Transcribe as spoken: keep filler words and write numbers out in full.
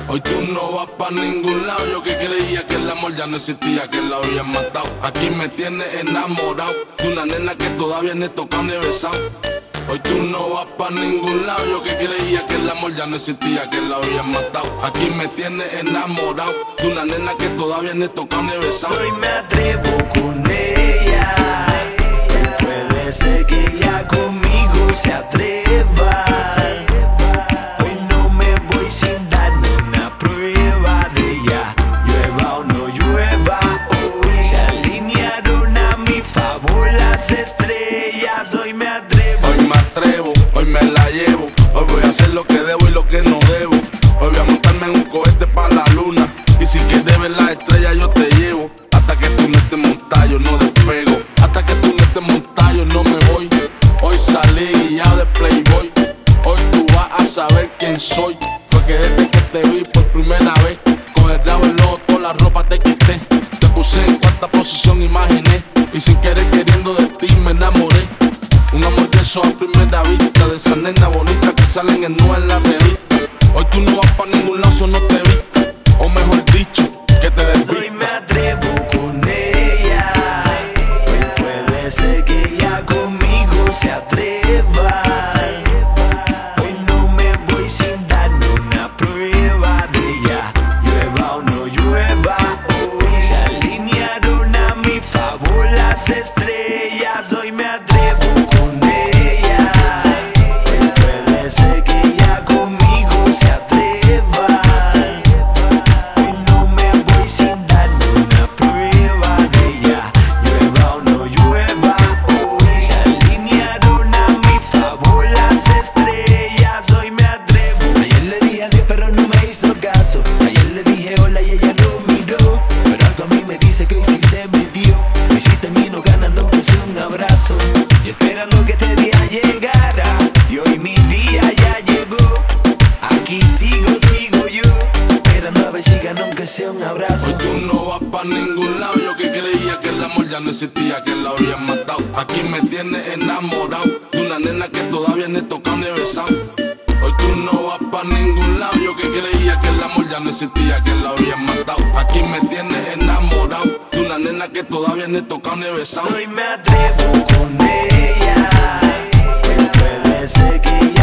Hoy tú no vas pa' ningún lado. Yo que creía que el amor ya no existía, que la habían matado. Aquí me tienes enamorado de una nena que todavía ni he tocado ni he besado. Hoy tú no vas pa' ningún lado. Yo que creía que el amor ya no existía, que la habían matado. Aquí me tienes enamorado de una nena que todavía ni he tocado ni he besado. Hoy me atrevo con ella. Puede ser que ella conmigo se atreva. Hoy no me voy sin dar una prueba de ella. Llueva o no llueva, hoy se alinearon a mi favor las estrellas. Hoy me atrevo. Hoy me atrevo, hoy me la llevo. Hoy voy a hacer lo que debo y lo que no debo. Hoy voy a montarme en un cohete pa' la luna. Y si quieres ver las estrellas yo te llevo. Hasta que tú no estés montado yo no despego. Hasta que tú no estés montado yo no me voy. Hoy salí guiado de Playboy. Hoy tú vas a saber quién soy. Fue que desde que te vi por primera vez, con el rabo en ojo toda la ropa te quité. Te puse en cuarta posición, imaginé. Y sin querer queriendo de ti me enamoré. Un amor de eso a primera vista, de esa nena bonita que salen en nube en la revista. Hoy tú no vas pa' ningún lado, so no te viste. O mejor dicho, que te desvistas. Hoy me atrevo con ella. Hoy puede ser que ella conmigo se atreva. Hoy no me voy sin dar una prueba de ella. Llueva o no llueva, hoy se alinearon a mi favor las estrellas. Hoy me atrevo con ella. Hoy puede ser que ella conmigo se atreva. Y esperando que este día llegara, y hoy mi día ya llegó. Aquí sigo, sigo yo, esperando a ver si gano aunque sea un abrazo. Hoy tú no vas pa' ningún lado. Yo que creía que el amor ya no existía, que la habían matado. Aquí me tienes enamorado de una nena que todavía ni he tocado ni he besado. Hoy tú no vas pa' ningún lado. Yo que creía que el amor ya no existía, que la habían matado. Aquí me tienes enamorado de una nena que todavía ni he tocado ni he besado. Hoy me atrevo con ella. Puede ser que ella